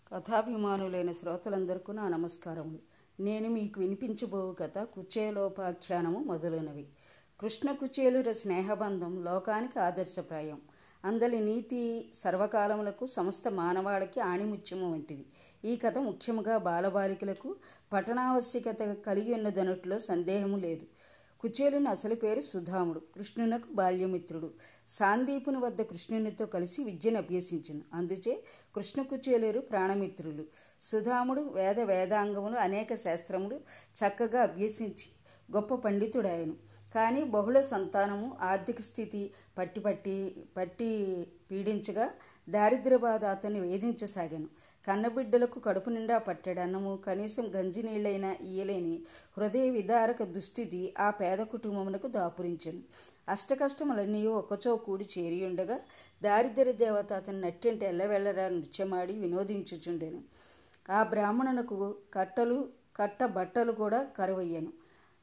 కథాభిమానులైన శ్రోతలందరికీ నా నమస్కారములు. నేను మీకు వినిపించబోవు కథ కుచేలోపాఖ్యానము మొదలైనవి. కృష్ణ కుచేలుల స్నేహబంధం లోకానికి ఆదర్శప్రాయం. అందలి నీతి సర్వకాలములకు సమస్త మానవాళికి ఆణిముత్యము వంటిది. ఈ కథ ముఖ్యముగా బాలబాలికలకు పఠనావశ్యకత కలిగి ఉన్నదనట్లో సందేహము లేదు. కుచేలుని అసలు పేరు సుధాముడు. కృష్ణునకు బాల్యమిత్రుడు. సాందీపుని వద్ద కృష్ణునితో కలిసి విద్యను అభ్యసించను. అందుచే కృష్ణ కుచేలురు ప్రాణమిత్రులు. సుధాముడు వేదాంగములు అనేక శాస్త్రములు చక్కగా అభ్యసించి గొప్ప పండితుడాయను. కానీ బహుళ సంతానము ఆర్థిక స్థితి పట్టి పీడించగా దారిద్ర్య బాధ అతన్ని వేధించసాగాను. కన్నబిడ్డలకు కడుపు నిండా పట్టెడన్నము కనీసం గంజి నీళ్లైనా ఇయ్యలేని హృదయ విదారక దుస్థితి ఆ పేద కుటుంబమునకు దాపురించెను. అష్టకష్టములన్నీ ఒకచో కూడి చేరియుండగా దారిద్ర్య దేవత అతని నట్టింటి ఎల్లవెల్లరా నృత్యమాడి వినోదించుచుండెను. ఆ బ్రాహ్మణునకు కట్ట బట్టలు కూడా కరువయ్యను.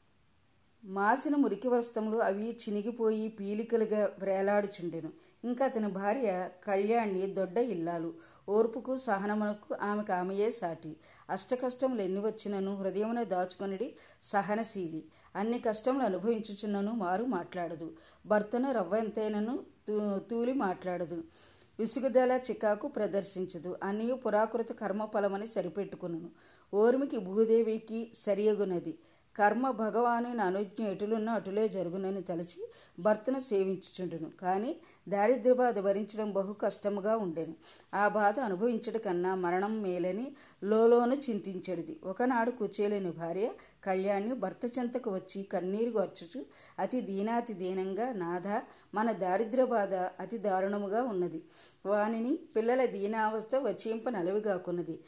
మాసిన మురికి వస్త్రములు అవి చినిగిపోయి పీలికలుగా వ్రేలాడుచుండెను. ఇంకా అతని భార్య కళ్యాణి దొడ్డ ఇల్లాలు. ఓర్పుకు సహనమునకు ఆమెయే సాటి. అష్టకష్టములు ఎన్ని వచ్చినను హృదయమున దాచుకొనిడి సహనశీలి. అన్ని కష్టములు అనుభవించుచున్నను మారు మాట్లాడదు. భర్తను రవ్వ ఎంతైనను తూలి మాట్లాడదు. విసుగుదల చికాకు ప్రదర్శించదు. అన్నీ పురాకృత కర్మఫలమని సరిపెట్టుకును. ఓర్మికి భూదేవికి సరియగునది. కర్మ భగవాను అనుజ్ఞ ఎటులున్న అటులే జరుగునని తలచి భర్తను సేవించుచుండును. కానీ దారిద్ర్య బాధ భరించడం బహు కష్టముగా ఉండెను. ఆ బాధ అనుభవించడం కన్నా మరణం మేలని లోలోను చింతించెడిది. ఒకనాడు కుచేలుని భార్య కళ్యాణి భర్త చెంతకు వచ్చి కన్నీరు గార్చుచు అతి దీనంగా, నాథ, మన దారిద్ర్య బాధ అతి దారుణముగా ఉన్నది. వానిని పిల్లల దీనావస్థ వచింప నలవిగాకున్నది.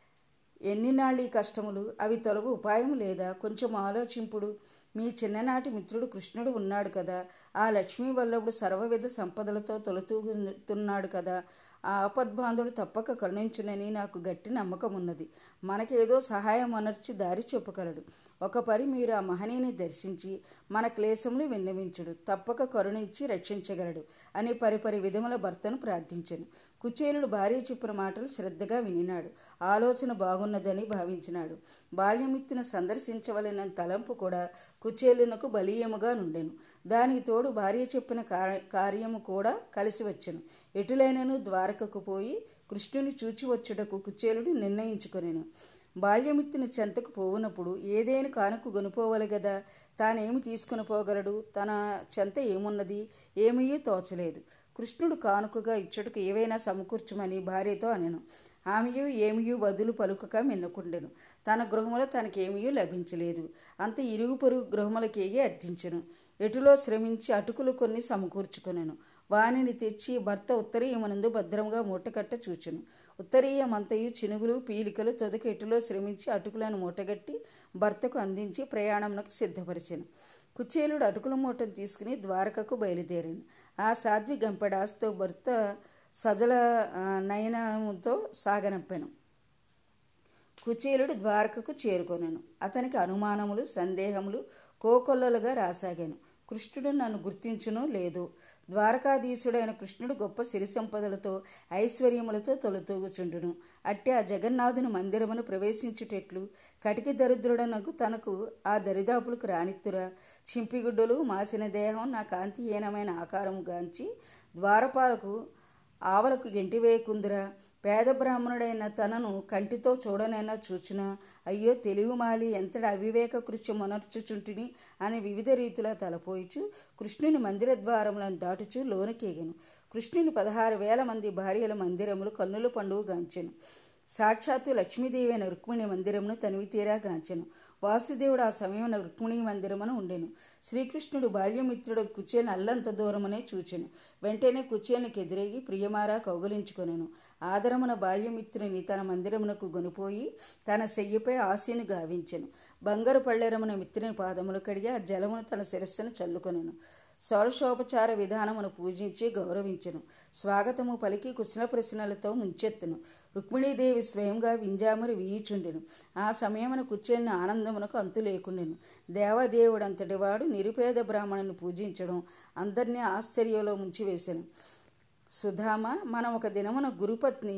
ఎన్నినాళ్ళీ కష్టములు, అవి తొలగు ఉపాయము లేదా? కొంచెం ఆలోచింపుడు. మీ చిన్ననాటి మిత్రుడు కృష్ణుడు ఉన్నాడు కదా, ఆ లక్ష్మీ వల్లభుడు సర్వవిధ సంపదలతో తొలతూగుతున్నాడు కదా, ఆ ఆపద్బాంధుడు తప్పక కరుణించునని నాకు గట్టి నమ్మకం ఉన్నది. మనకేదో సహాయం అనర్చి దారి చూపగలడు. ఒక పరి మీరు ఆ మహనీయుని దర్శించి మన క్లేశములు విన్నవించుడు, తప్పక కరుణించి రక్షించగలడు అని పరిపరి విధముల భర్తను ప్రార్థించెను. కుచేలుడు భార్య చెప్పిన మాటలు శ్రద్ధగా వినినాడు. ఆలోచన బాగున్నదని భావించినాడు. బాల్యమిత్రుని సందర్శించవలెన తలంపు కూడా కుచేలునకు బలీయముగా నుండెను. దానికి తోడు భార్య చెప్పిన కార్యము కూడా కలిసి వచ్చెను. ఎటులైనను ద్వారకకు పోయి కృష్ణుని చూచి వచ్చుటకు కుచేలుడు నిర్ణయించుకొనెను. బాల్యమిత్రుని చెంతకు పోవునప్పుడు ఏదైనా కానుక కొనుపోవాలి గదా, తానేమి తీసుకుని పోగలడు? తన చెంత ఏమున్నది? ఏమీ తోచలేదు. కృష్ణుడు కానుకగా ఇచ్చుటకు ఏవైనా సమకూర్చుమని భార్యతో అనెను. ఆమెయు ఏమియూ బదులు పలుకక మిన్నకుండెను. తన గృహములో తనకేమీ లభించలేదు. అంత ఇరుగు పొరుగు గృహములకేగి అర్థించెను. ఎటులో శ్రమించి అటుకులు కొన్ని సమకూర్చుకొనెను. వానిని తెచ్చి భర్త ఉత్తరీయమనందు భద్రంగా మూటకట్ట చూచెను. ఉత్తరీయమంతయు చినుగులు పీలికలు తొదక ఎటులో శ్రమించి అటుకులను మూటగట్టి భర్తకు అందించి ప్రయాణమునకు సిద్ధపరిచెను. కుచేలుడు అటుకుల మూటను తీసుకుని ద్వారకకు బయలుదేరాను. ఆ సాధ్వి గంపెడాస్తో భర్త సజల నయనముతో సాగనంపెను. కుచేలుడు ద్వారకకు చేరుకొనెను. అతనికి అనుమానములు, సందేహములు కోకొల్లలుగా రాసాగాను. కృష్ణుడు నన్ను గుర్తించునో లేదో. ద్వారకాధీశుడైన కృష్ణుడు గొప్ప సిరి సంపదలతో ఐశ్వర్యములతో తొలతూగుచుండును. అట్టి ఆ జగన్నాథుని మందిరమును ప్రవేశించుటెట్లు? కటికి దరిద్రుడనకు తనకు ఆ దరిదాపులకు రానిత్తురా? చింపిగుడ్డలు, మాసిన దేహం, నా కాంతిహీనమైన ఆకారము గాంచి ద్వారపాలకు ఆవలకు గెంటివేయకుందురా? పేద బ్రాహ్మణుడైన తనను కంటితో చూడనైనా చూచునా? అయ్యో తెలివిమాలి, ఎంతటి అవివేక కృత్యం మొనర్చుచుంటిని అని వివిధ రీతిలో తలపోయిచు కృష్ణుని మందిర ద్వారములను దాటుచు లోనకేగెను. కృష్ణుని 16,000 మంది భార్యల మందిరములు కన్నుల పండుగ గాంచెను. సాక్షాత్తు లక్ష్మీదేవి అయిన రుక్మిణి మందిరమును తనివి తీరా గాంచెను. వాసుదేవుడు ఆ సమయమున రుక్మిణీ మందిరమున ఉండెను. శ్రీకృష్ణుడు బాల్యమిత్రుడు కుచేలుని అల్లంత దూరమునే చూచెను. వెంటనే కుచేలునికి ఎదురేగి ప్రియమారా కౌగలించుకొనెను. ఆదరమున బాల్యమిత్రుని తన మందిరమునకు గొనిపోయి తన శయ్యపై ఆసీను గావించెను. బంగారు పళ్ళెరమున మిత్రుని పాదములు కడిగి ఆ జలమును తన శిరస్సును చల్లుకొనెను. షోడశోపచార విధానమును పూజించి గౌరవించెను. స్వాగతము పలికి కుశల ప్రశ్నలతో ముంచెత్తును. రుక్మిణీదేవి స్వయంగా వింజామరి వీయుచుండెను. ఆ సమయమున కుచేలుని ఆనందమునకు అంతు లేకుండెను. దేవదేవుడంతటివాడు నిరుపేద బ్రాహ్మణుని పూజించడం అందరినీ ఆశ్చర్యంలో ముంచివేశెను. సుధామ, మనం ఒక దినమున గురుపత్ని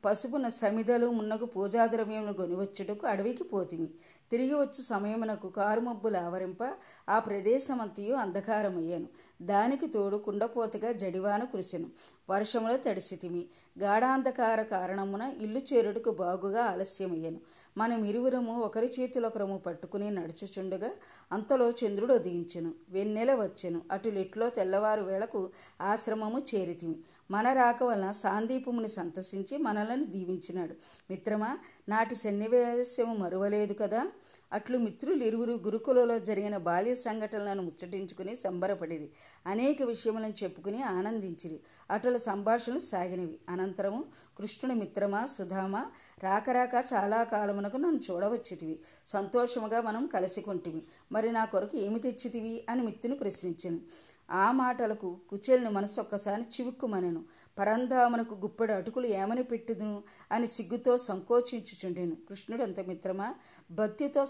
పసుపున సమిదలు మున్నగు పూజాద్రవ్యములు గొనివచ్చుటకు అడవికి పోతిమి. తిరిగి వచ్చు సమయమునకు కారుమబ్బులు ఆవరింప ఆ ప్రదేశమంతయు అంధకారమయ్యాను. దానికి తోడు కుండపోతగా జడివాన కురిసెను. వర్షములో తడిసితిమి. గాఢాంధకార కారణమున ఇల్లు చేరుటకు బాగుగా ఆలస్యమయ్యాను. మనమిరువురము ఒకరి చేతులొకరము పట్టుకుని నడుచుచుండగా అంతలో చంద్రుడు ఉదయించెను. వెన్నెల వచ్చెను. అటులిట్లో తెల్లవారు వేళకు ఆశ్రమము చేరితిమి. మన రాక వలన సాందీపముని సంతసించి మనలను దీవించినాడు. మిత్రమా, నాటి సన్నివేశము మరువలేదు కదా. అట్లు మిత్రులు ఇరువురు గురుకులలో జరిగిన బాల్య సంఘటనలను ముచ్చటించుకుని సంబరపడిరి. అనేక విషయములను చెప్పుకుని ఆనందించిరి. అటుల సంభాషణలు సాగినవి. అనంతరము కృష్ణుని, మిత్రమా సుధామ, రాక చాలా కాలమునకు నన్ను చూడవచ్చితివి. సంతోషముగా మనం కలిసికొంటిమి. మరి నా కొరకు ఏమి తెచ్చితివి అని మిత్రుని ప్రశ్నించాను. ఆ మాటలకు కుచేలుని మనసు ఒక్కసారి చివుక్కుమనెను. పరంధామునకు గుప్పెడు అటుకులు ఏమని పెట్టుదును అని సిగ్గుతో సంకోచించుచుండెను. కృష్ణుడు అంత, మిత్రమా, భక్తితో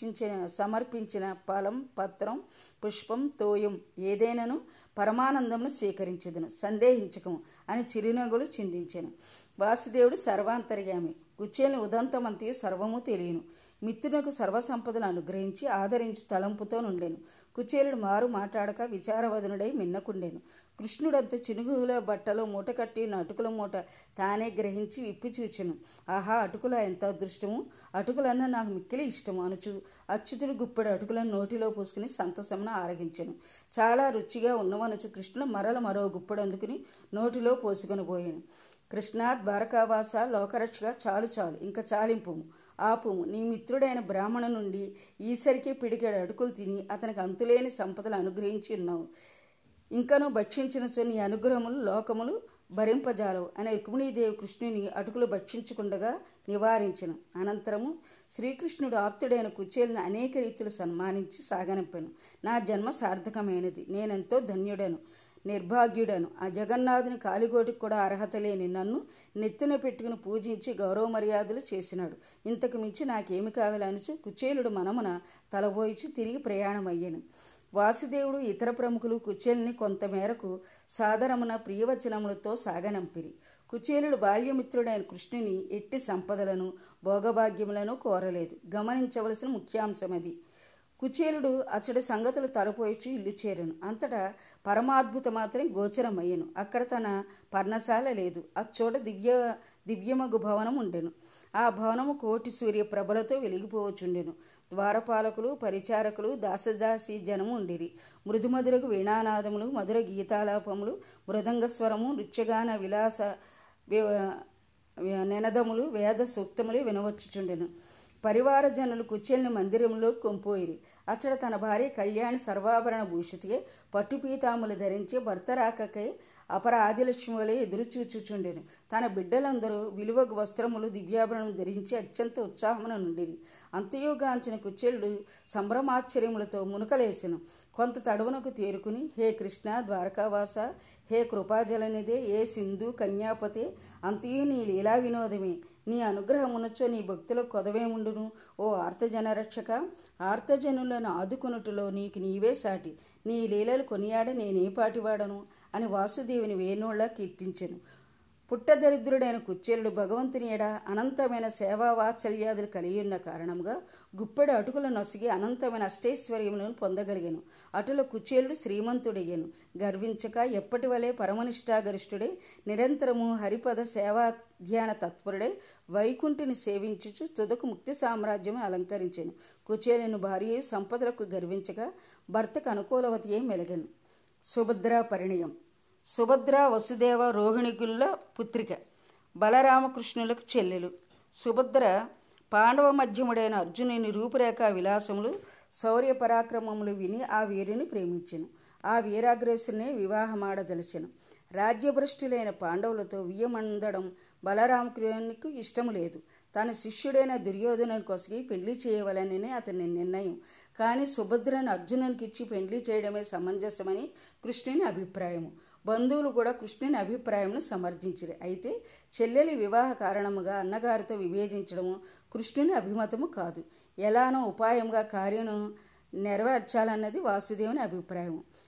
సమర్పించిన ఫలం, పత్రం, పుష్పం, తోయం ఏదైనాను పరమానందమును స్వీకరించదును, సందేహించకము అని చిరునవ్వులు చిందించెను. వాసుదేవుడు సర్వాంతర్యామి. కుచేలుని ఉదంతమంతయు సర్వము తెలియను. మిత్రునకు సర్వసంపదను అనుగ్రహించి ఆదరించు తలంపుతో నుండెను. కుచేలుడు మారు మాట్లాడక విచారవదనుడై మిన్నకుండెను. కృష్ణుడంత చినుగుల బట్టలో మూట కట్టి అటుకుల మూట తానే గ్రహించి విప్పి చూచెను. ఆహా, అటుకుల ఎంత అదృష్టము! అటుకులన్నా నాకు మిక్కిలి ఇష్టము అనుచు అచ్యుతుడు గుప్పెడు అటుకులను నోటిలో పోసుకుని సంతసమున ఆరగించెను. చాలా రుచిగా ఉన్నవనుచు కృష్ణుడు మరో గుప్పెడు అందుకుని నోటిలో పోసుకొని పోయాను. కృష్ణా, ద్వారకావాస, లోకరక్షగా, చాలు ఇంకా చాలింపుము, ఆపుము. నీ మిత్రుడైన బ్రాహ్మణ నుండి ఈసరికి పిడికెడు అటుకులు తిని అతనికి అంతులేని సంపదలు అనుగ్రహించి ఉన్నావు. ఇంకను భక్షించినచో నీ అనుగ్రహములు లోకములు భరింపజాలవు అని రుక్మిణీదేవి కృష్ణుని అటుకులు భక్షించకుండగా నివారించెను. అనంతరము శ్రీకృష్ణుడు ఆప్తుడైన కుచేలుని అనేక రీతులు సన్మానించి సాగనంపాను. నా జన్మ సార్థకమైనది. నేనెంతో ధన్యుడను, నిర్భాగ్యుడను. ఆ జగన్నాథుని కాలిగోటికి కూడా అర్హత లేని నన్ను నెత్తిన పెట్టుకుని పూజించి గౌరవ మర్యాదలు చేసినాడు. ఇంతకు మించి నాకేమి కావాలనుచు కుచేలుడు మనమున తలబోయిచు తిరిగి ప్రయాణమయ్యాను. వాసుదేవుడు ఇతర ప్రముఖులు కుచేలుని కొంతమేరకు సాదరమున ప్రియవచనములతో సాగనంపిరి. కుచేలుడు బాల్యమిత్రుడైన కృష్ణుని ఎట్టి సంపదలను భోగభాగ్యములను కోరలేదు. గమనించవలసిన ముఖ్యాంశమది. కుచేలుడు అచ్చడి సంగతులు తలపోయిచు ఇల్లు చేరెను. అంతటా పరమాద్భుత మాత్రం గోచరమయ్యను. అక్కడ తన పర్ణశాల లేదు. అచ్చోట దివ్యమగు భవనం ఉండెను. ఆ భవనము కోటి సూర్య ప్రభలతో వెలిగిపోవచుండెను. ద్వారపాలకులు, పరిచారకులు, దాసదాసి జనము ఉండిరి. మృదుమధురకు వీణానాదములు, మధుర గీతాలాపములు, మృదంగస్వరము, నృత్యగాన విలాస నినదములు, వేద సూక్తములు వినవచ్చుచుండెను. పరివార జనులు కుచేలుని మందిరంలో కొంపోయిరి. అచ్చట తన భార్య కళ్యాణి సర్వాభరణ భూషితిగా పట్టుపీతాములు ధరించి భర్త రాకకై అపర ఆదిలక్ష్మి వలె ఎదురుచూచుచుండెను. తన బిడ్డలందరూ విలువగు వస్త్రములు, దివ్యాభరణం ధరించి అత్యంత ఉత్సాహమున నుండిరి. అంతయుగాంచిన కుచేలుడు సంభ్రమాశ్చర్యములతో మునుకలేసెను. కొంత తడవునకు తేరుకుని, హే కృష్ణ, ద్వారకావాస, హే కృపాజలనిదే, ఏ సింధు కన్యాపతే, అంతయు నీ లీలా వినోదమే. నీ అనుగ్రహమునొచ్చో నీ భక్తులకు కొదవేముండును. ఓ ఆర్తజనరక్షక, ఆర్తజనులను ఆదుకొనుటలో నీకు నీవే సాటి. నీ లీలలు కొనియాడ నేనే పాటివాడను అని వాసుదేవుని వేణోళ్లా కీర్తించెను. పుట్టదరిద్రుడైన కుచేలుడు భగవంతుని ఎడ అనంతమైన సేవా వాత్సల్యాదులు కలిగియున్న కారణముగా గుప్పెడు అటుకుల నొసిగి అనంతమైన అష్టైశ్వర్యములను పొందగలిగాను. అటుల కుచేలుడు శ్రీమంతుడయ్యను. గర్వించక ఎప్పటి వలె పరమనిష్టాగరిష్ఠుడై నిరంతరము హరిపద సేవా ధ్యాన తత్పరుడై వైకుంఠుని సేవించుచు తుదకు ముక్తి సామ్రాజ్యము అలంకరించెను. కుచేలుని భార్య సంపదలకు గర్వించక భర్తకు అనుకూలవతి అయి మెలగెను. సుభద్రా పరిణయం. సుభద్ర వసుదేవ రోహిణిగుల్ల పుత్రిక, బలరామకృష్ణులకు చెల్లెలు. సుభద్ర పాండవ మధ్యముడైన అర్జునుని రూపురేఖ విలాసములు, శౌర్య పరాక్రమములు విని ఆ వీరుని ప్రేమించెను. ఆ వీరాగ్రేసుని వివాహమాడదలిచెను. రాజ్యభ్రష్టులైన పాండవులతో వియ్యమందడం బలరామకృష్ణునికి ఇష్టము లేదు. తన శిష్యుడైన దుర్యోధనుని కొసగి పెళ్లి చేయవలనని అతని నిర్ణయం. కానీ సుభద్రను అర్జునునికిచ్చి పెళ్లి చేయడమే సమంజసమని కృష్ణుని అభిప్రాయము. బంధువులు కూడా కృష్ణుని అభిప్రాయమును సమర్థించిరి. అయితే చెల్లెలి వివాహ కారణముగా అన్నగారితో విభేదించడము కృష్ణుని అభిమతము కాదు. ఎలానో ఉపాయంగా కార్యను నెరవేర్చాలన్నది వాసుదేవుని అభిప్రాయము.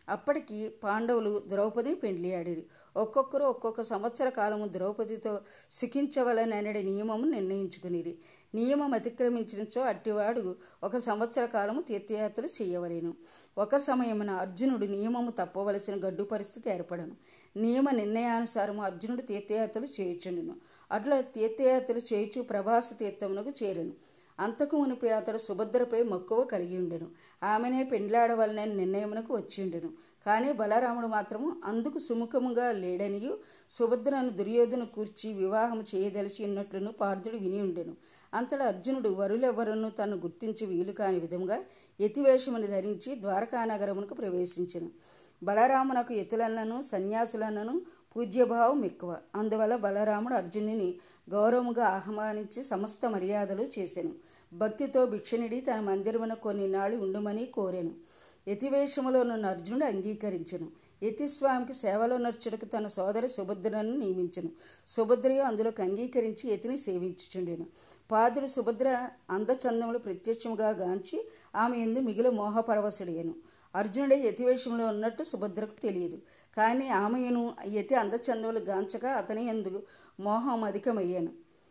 అప్పటికి పాండవులు ద్రౌపదిని పెండ్లియాడిరి. ఒక్కొక్కరు ఒక్కొక్క సంవత్సర కాలము ద్రౌపదితో సుఖించవలననే నియమము నిర్ణయించుకునిరి. నియమం అతిక్రమించినచో అట్టివాడు 1 సంవత్సర కాలము తీర్థయాత్రలు చేయవలెను. ఒక సమయమున అర్జునుడు నియమము తప్పవలసిన గడ్డు పరిస్థితి ఏర్పడను. నియమ నిర్ణయానుసారము అర్జునుడు తీర్థయాత్రలు చేయుచుండును. అట్లా తీర్థయాత్రలు చేయుచు ప్రభాస తీర్థమునకు చేరెను. అంతకు మునిపి అతడు సుభద్రపై మక్కువ కలిగి ఉండెను. ఆమెనే పెండ్లాడవలనని నిర్ణయమునకు వచ్చిండెను. కానీ బలరాముడు మాత్రము అందుకు సుముఖముగా లేడనియు సుభద్రను దుర్యోధను కూర్చి వివాహము చేయదలిచి ఉన్నట్లును పార్థుడు విని ఉండెను. అంతటా అర్జునుడు వరులెవ్వరును తను గుర్తించి వీలు కాని విధముగా యతివేషమును ధరించి ద్వారకానగరమునకు ప్రవేశించెను. బలరామునకు యతులన్నను సన్యాసులన్నను పూజ్యభావం ఎక్కువ. అందువల్ల బలరాముడు అర్జునుని గౌరవముగా ఆహ్వానించి సమస్త మర్యాదలు చేసెను. భక్తితో భిక్షనిడి తన మందిరమున కొన్ని నాళ్ళు ఉండుమని కోరెను. యతివేషములో నున్న అర్జునుడు అంగీకరించెను. యతిస్వామికి సేవలో నర్చుటకు తన సోదరి సుభద్రను నియమించెను. సుభద్రయు అందులోకి అంగీకరించి యతిని సేవించుచుండెను. పాదుడు సుభద్ర అందచందములు ప్రత్యక్షముగా గాంచి ఆమె యందు మిగిలి మోహపరవశుడయ్యను. అర్జునుడే యతివేషంలో ఉన్నట్టు సుభద్రకు తెలియదు. కానీ ఆమెను యతి అందచందములు గాంచగా అతని యందు మోహం అధికమయ్యాను.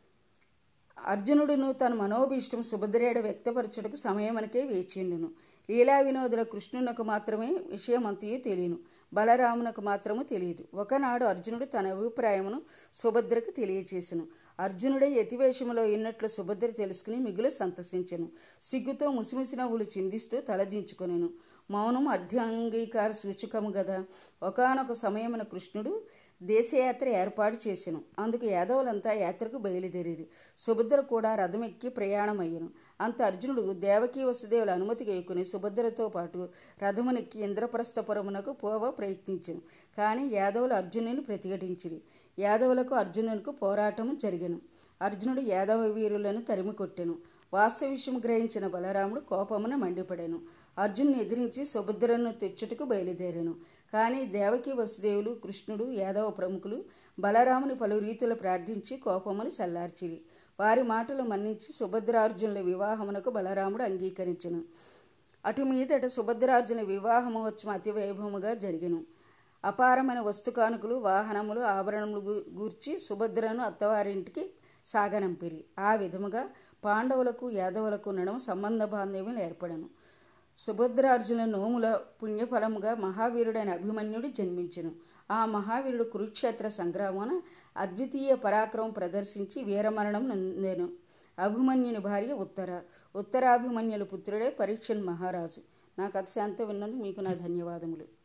అర్జునుడును తన మనోభీష్టం సుభద్రేడ వ్యక్తపరచుటకు సమయమనకే వేచిండును. లీలా వినోదుల కృష్ణునకు మాత్రమే విషయమంతయు తెలియను. బలరామునకు మాత్రము తెలియదు. ఒకనాడు అర్జునుడు తన అభిప్రాయమును సుభద్రకు తెలియచేసెను. అర్జునుడే యతివేషములో ఉన్నట్లు సుభద్ర తెలుసుకుని మిగులు సంతసించెను. సిగ్గుతో ముసిముసి నవ్వులు చిందిస్తూ తలదించుకొనెను. మౌనం అర్ధాంగీకార సూచకము గదా. ఒకానొక సమయమున కృష్ణుడు దేశయాత్ర ఏర్పాటు చేసెను. అందుకు యాదవులంతా యాత్రకు బయలుదేరిరి. సుభద్ర కూడా రథమెక్కి ప్రయాణమయ్యను. అంత అర్జునుడు దేవకీ వసుదేవుల అనుమతి గైకొని సుభద్రతో పాటు రథమునెక్కి ఇంద్రప్రస్థపురమునకు పోవ ప్రయత్నించెను. కానీ యాదవులు అర్జునుని ప్రతిఘటించిరి. యాదవులకు అర్జునునికి పోరాటము జరిగెను. అర్జునుడు యాదవ వీరులను తరిమి కొట్టెను. వాస్తవ విషయం గ్రహించిన బలరాముడు కోపమున మండిపడెను. అర్జునుని ఎదిరించి సుభద్రను తెచ్చుటకు బయలుదేరాను. కానీ దేవకీ వసుదేవులు, కృష్ణుడు, యాదవ ప్రముఖులు బలరాముని పలు రీతులు ప్రార్థించి కోపమును చల్లార్చిరి. వారి మాటలు మన్నించి సుభద్రార్జునుల వివాహమునకు బలరాముడు అంగీకరించెను. అటు మీదట సుభద్రార్జున వివాహ మహోత్సవం అతి వైభవముగా జరిగెను. అపారమైన వస్తుకానుకలు, వాహనములు, ఆభరణములు గూర్చి సుభద్రను అత్తవారింటికి సాగనంపిరి. ఆ విధముగా పాండవులకు యాదవులకు నడుమ సంబంధ బాంధవ్యం ఏర్పడను. సుభద్రార్జునుల నోముల పుణ్యఫలముగా మహావీరుడైన అభిమన్యుడు జన్మించెను. ఆ మహావీరుడు కురుక్షేత్ర సంగ్రామమున అద్వితీయ పరాక్రమం ప్రదర్శించి వీరమరణం నొందెను. అభిమన్యుని భార్య ఉత్తరాభిమన్యుల పుత్రుడే పరీక్షన్ మహారాజు. నా కథ శాంతం విన్నందుకు మీకు నా ధన్యవాదములు.